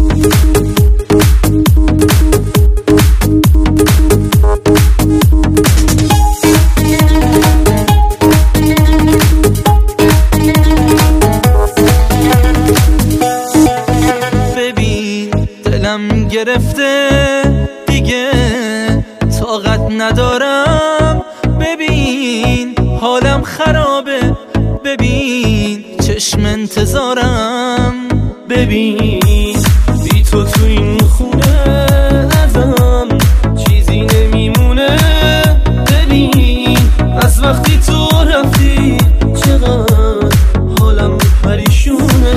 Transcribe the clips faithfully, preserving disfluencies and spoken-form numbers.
گرفته دیگه طاقت ندارم، ببین حالم خرابه، ببین چشم انتظارم، ببین بی تو تو این خونه ازم چیزی نمیمونه، ببین از وقتی تو رفتی چقدر حالم پریشونه،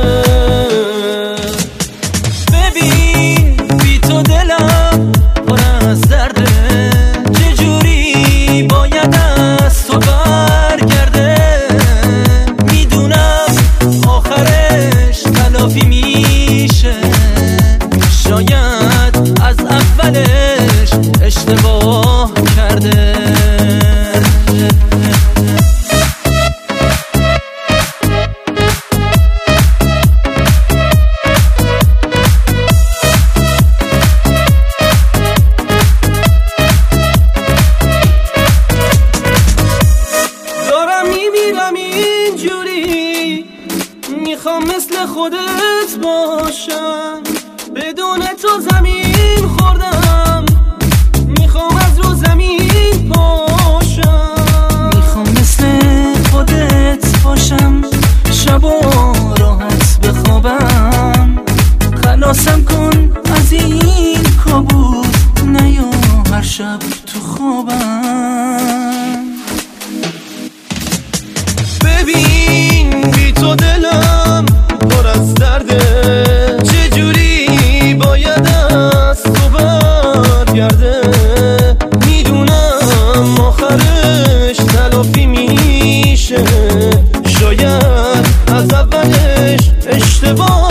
شاید از اولش اشتباه کرده. دارم میمیرم اینجوری، میخوام مثل خودت باشم، بدون تو زمین خوردم، میخوام از رو زمین پاشم، میخوام مثل خودت باشم، شبا راحت بخوابم، خلاصم کن از این کابوس، نیا هر شب تو خوابم، ببین بی تو دلم پر از درده، میدونم آخرش تلافی میشه، شاید از اولش اشتباه